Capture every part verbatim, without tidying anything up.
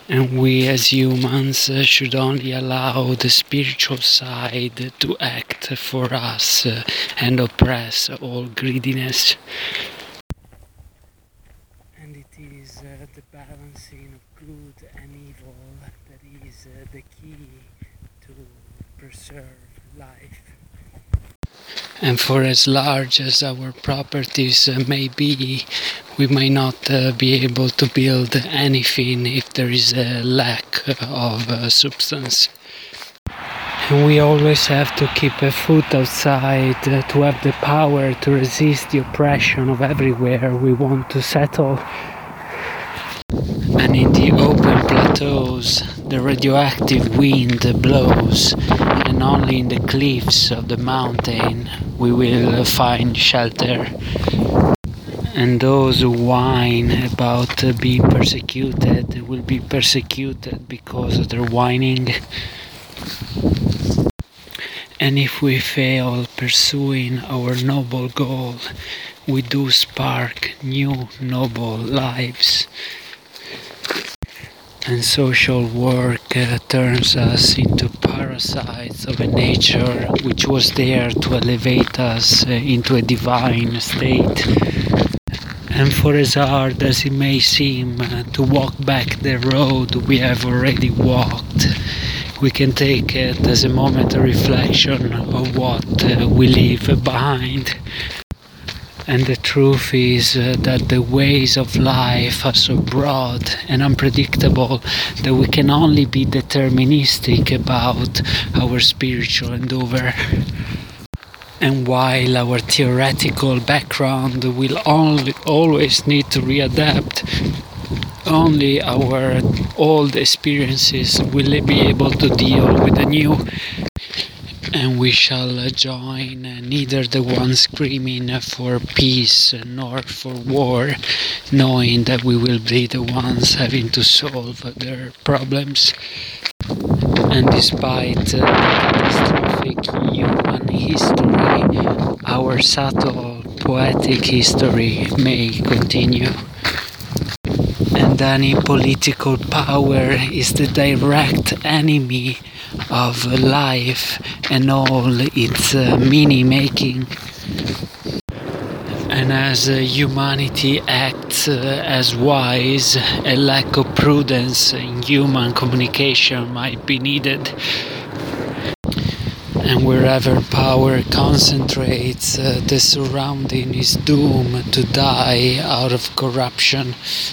And we as humans uh, should only allow the spiritual side to act for us uh, and oppress all greediness. And it is uh, the balancing of good and evil that is uh, the key to preserve life. And for as large as our properties uh, may be, we may not uh, be able to build anything if there is a lack of uh, substance. And we always have to keep a foot outside uh, to have the power to resist the oppression of everywhere we want to settle. And in the open plateaus, the radioactive wind blows, and only in the cliffs of the mountain we will find shelter. And those who whine about being persecuted will be persecuted because of their whining. And if we fail pursuing our noble goal, we do spark new noble lives. And social work uh, turns us into parasites of a nature which was there to elevate us uh, into a divine state. And for as hard as it may seem uh, to walk back the road we have already walked, we can take it as a momentary reflection of what uh, we leave behind. And the truth is uh, that the ways of life are so broad and unpredictable that we can only be deterministic about our spiritual endeavor. And while our theoretical background will only always need to readapt, only our old experiences will be able to deal with the new. And we shall join neither the ones screaming for peace nor for war, knowing that we will be the ones having to solve their problems. And despite the catastrophic human history, our subtle poetic history may continue. And any political power is the direct enemy of life and all its uh, meaning-making. And as uh, humanity acts uh, as wise, a lack of prudence in human communication might be needed. And wherever power concentrates, uh, the surrounding is doomed to die out of corruption.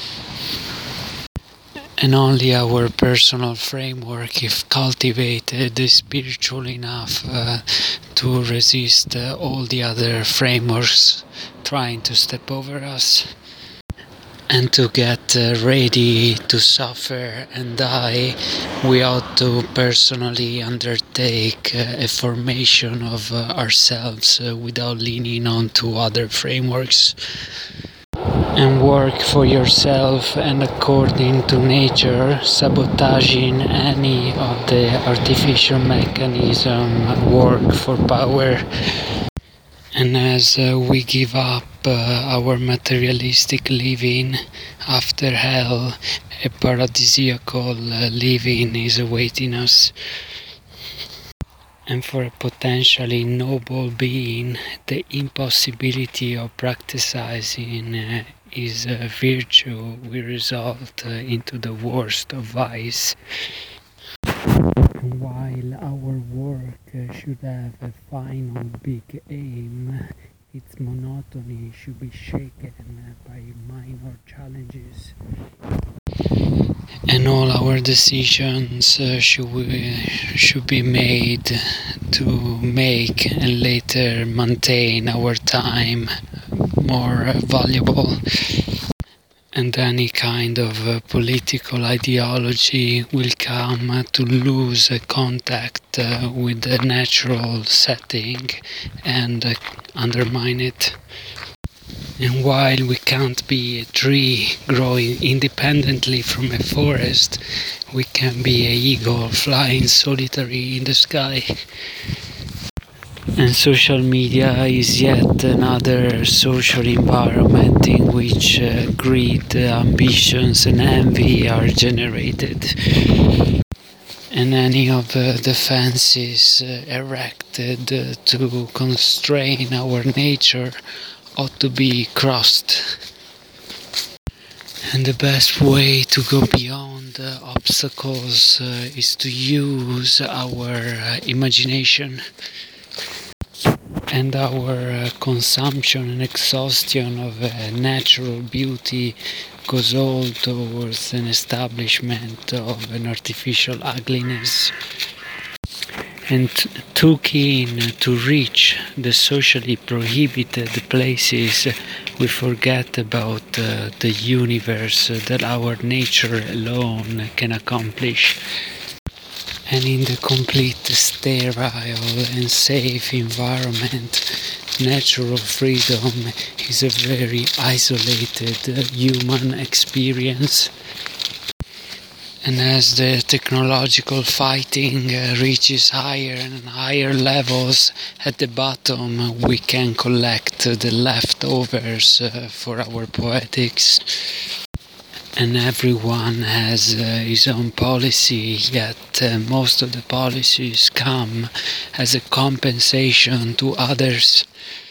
And only our personal framework, if cultivated, is spiritual enough uh, to resist uh, all the other frameworks trying to step over us. And to get uh, ready to suffer and die, we ought to personally undertake uh, a formation of uh, ourselves uh, without leaning on to other frameworks. And work for yourself and according to nature, sabotaging any of the artificial mechanism work for power. And as uh, we give up uh, our materialistic living, after hell, a paradisiacal uh, living is awaiting us. And for a potentially noble being, the impossibility of practicing uh, is a virtue we result uh, into the worst of vice. And while our work uh, should have a final big aim, its monotony should be shaken by minor challenges. And all our decisions uh, should, we, should be made to make and later maintain our time more uh, valuable. And any kind of uh, political ideology will come uh, to lose uh, contact uh, with the natural setting and uh, undermine it. And while we can't be a tree growing independently from a forest, we can be an eagle flying solitary in the sky. And social media is yet another social environment in which uh, greed, uh, ambitions and envy are generated. And any of the defenses uh, erected uh, to constrain our nature ought to be crossed. And the best way to go beyond uh, obstacles uh, is to use our uh, imagination. And our uh, consumption and exhaustion of uh, natural beauty goes all towards an establishment of an artificial ugliness. And t- too keen to reach the socially prohibited places, we forget about uh, the universe that our nature alone can accomplish. And in the complete sterile and safe environment, natural freedom is a very isolated uh, human experience. And as the technological fighting uh, reaches higher and higher levels, at the bottom we can collect uh, the leftovers uh, for our poetics. And everyone has uh, his own policy, yet uh, most of the policies come as a compensation to others.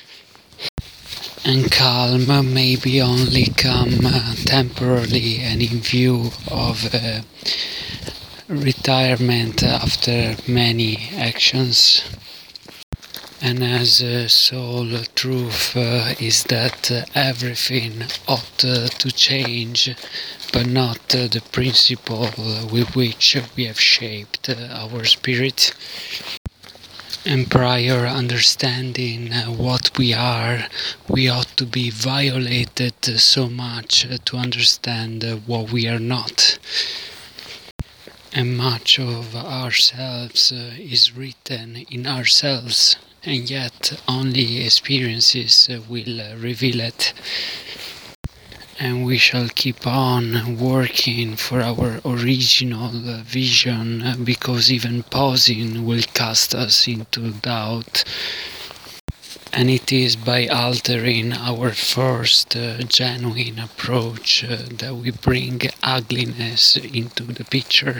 And calm maybe only come uh, temporarily and in view of uh, retirement after many actions. And as uh, sole truth uh, is that uh, everything ought uh, to change, but not uh, the principle with which we have shaped uh, our spirit. And prior understanding uh, what we are, we ought to be violated uh, so much uh, to understand uh, what we are not. And much of ourselves uh, is written in ourselves, and yet only experiences uh, will uh, reveal it. And we shall keep on working for our original uh, vision, uh, because even pausing will cast us into doubt. And it is by altering our first uh, genuine approach uh, that we bring ugliness into the picture.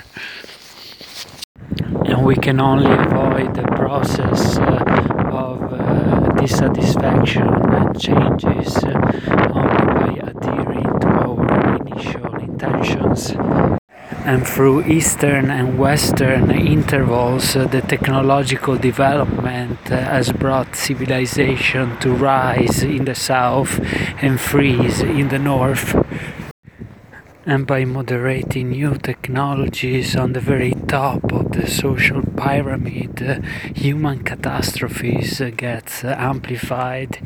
And we can only avoid the process uh, of uh, dissatisfaction and changes uh, only by adhering to our initial intentions. And through Eastern and Western intervals, uh, the technological development uh, has brought civilization to rise in the south and freeze in the north. And by moderating new technologies on the very top of the social pyramid, uh, human catastrophes uh, get uh, amplified.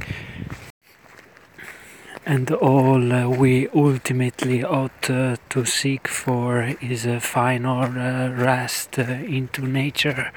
And all uh, we ultimately ought uh, to seek for is a final uh, rest uh, into nature.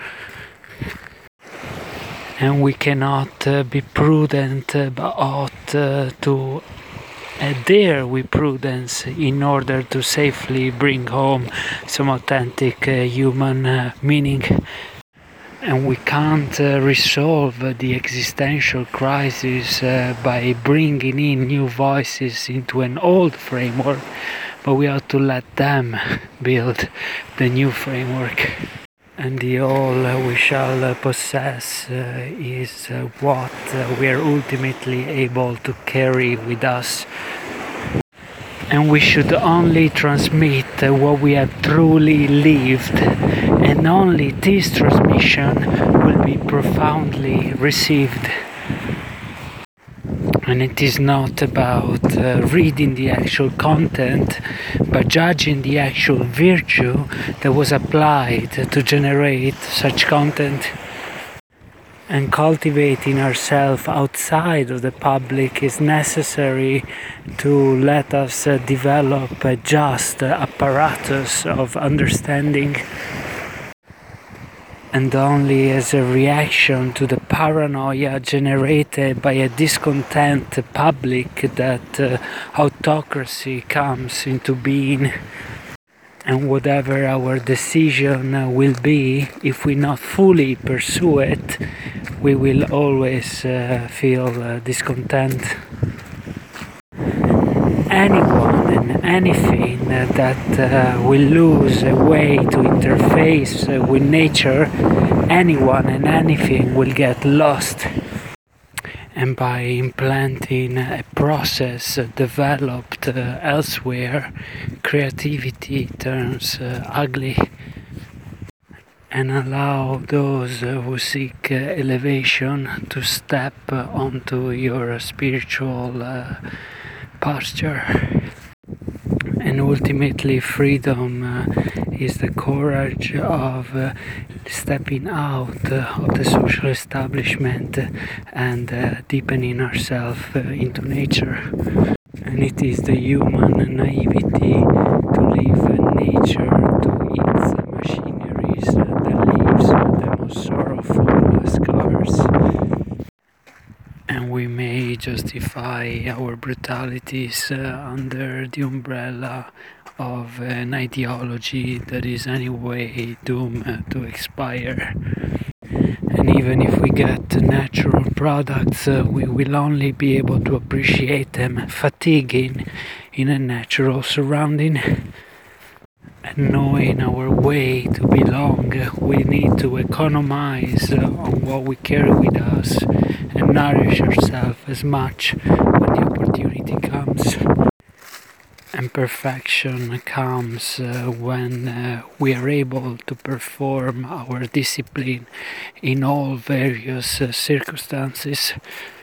And we cannot uh, be prudent, uh, but ought uh, to adhere with prudence in order to safely bring home some authentic uh, human uh, meaning. And we can't uh, resolve uh, the existential crisis uh, by bringing in new voices into an old framework, but we ought to let them build the new framework. And the all uh, we shall uh, possess uh, is uh, what uh, we are ultimately able to carry with us. And we should only transmit uh, what we have truly lived, and only this transmission will be profoundly received. And it is not about uh, reading the actual content, but judging the actual virtue that was applied to generate such content. And cultivating ourselves outside of the public is necessary to let us uh, develop a just uh, apparatus of understanding. And only as a reaction to the paranoia generated by a discontent public that uh, autocracy comes into being. And whatever our decision will be, if we not fully pursue it, we will always uh, feel uh, discontent. Anyone and anything uh, that uh, will lose a way to interface uh, with nature, anyone and anything will get lost. And by implanting a process uh, developed uh, elsewhere, creativity turns uh, ugly, and allow those uh, who seek uh, elevation to step uh, onto your spiritual uh, posture. And ultimately, freedom uh, is the courage of uh, stepping out uh, of the social establishment and uh, deepening ourselves uh, into nature. And it is the human naivety to leave nature to its machineries that leaves the most sorrowful scars. And we may justify our brutalities uh, under the umbrella of an ideology that is anyway doomed to expire. And even if we get natural products, uh, we will only be able to appreciate them fatiguing in a natural surrounding. And knowing our way to belong, we need to economize uh, on what we carry with us and nourish ourselves as much when the opportunity comes. And perfection comes uh, when uh, we are able to perform our discipline in all various uh, circumstances.